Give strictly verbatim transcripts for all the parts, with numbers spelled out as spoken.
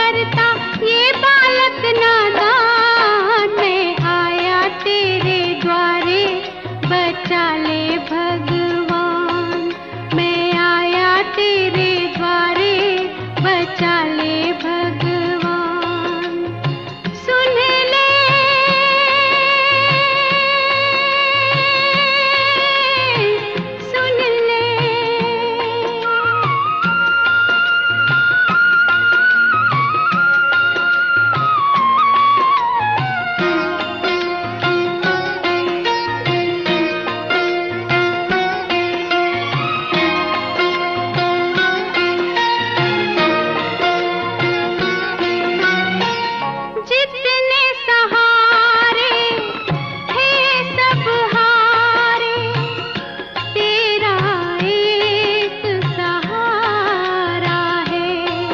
करता ये बालक नादान। मैं आया तेरे द्वारे बचा ले भगवान। मैं आया तेरे द्वारे बचा ले भगवान। सुन ले सुन ले जितने सहारे थे सब हारे, तेरा एक सहारा है।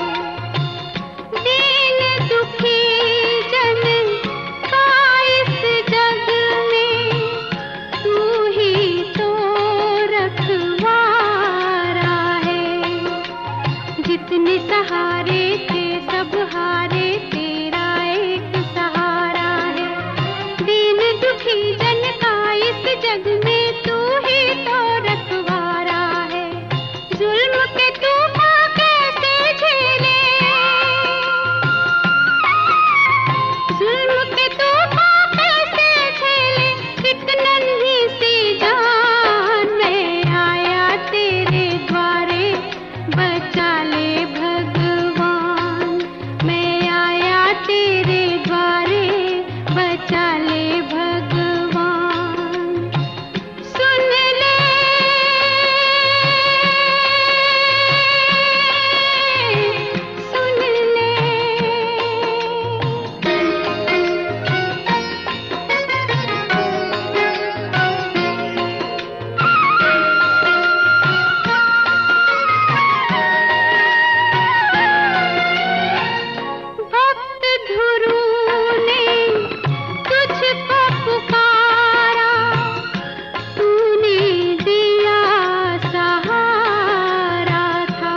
दीन दुखी जन का इस जग में तू ही तो रखवारा है। जितने सहारे थे सब हारे, तेरा एक सहारा है। दीन दुखी जन का इस जग में तू ही तो रखवारा है। जुल्म के तूफान कैसे झेले, जुल्म के तूफान कैसे झेले एक नन्ही सी जान। मैं आया तेरे द्वारे बचा ले भगवान। मैं आया तेरे द्वारे बचा ले भगवान। सुन ले सुन ले भक्त ध्रुव ने तुझको पुकारा, तूने दिया सहारा था।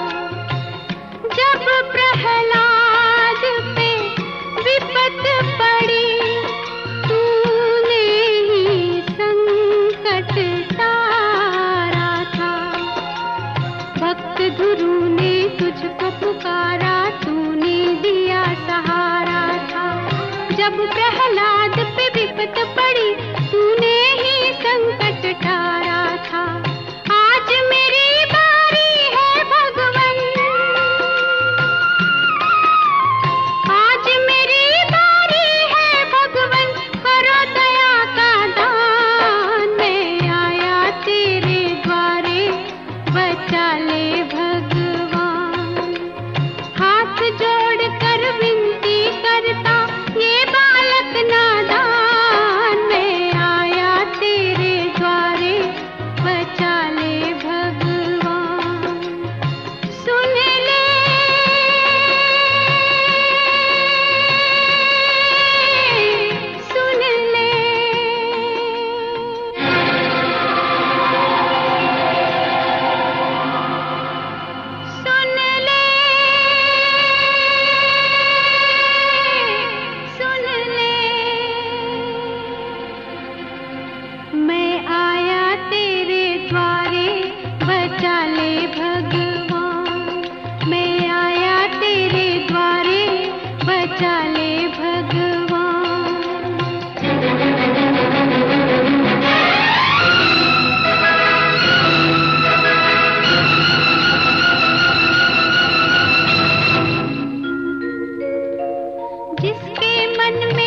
जब प्रहलाद पे विपत पड़ी, तूने ही संकट टारा था। भक्त ध्रुव ने तुझको पुकारा, तूने दिया सहारा था। जब प्रहलाद पे विपत पड़ी, तूने ही संकट टारा था। आज मेरी बारी है भगवन, आज मेरी बारी है भगवन, करो दया का दान। मैं आया तेरे द्वारे बचा ले भगवान। हाथ जोड़ कर विनती करता ये बालक नादान। मैं आया तेरे द्वारे बचा ले भगवान। सुन ले सुन ले सुन ले सुन ले। मैं आया तेरे द्वारे बचा ले भगवान। मैं आया तेरे द्वारे बचा ले भगवान। जिसके मन में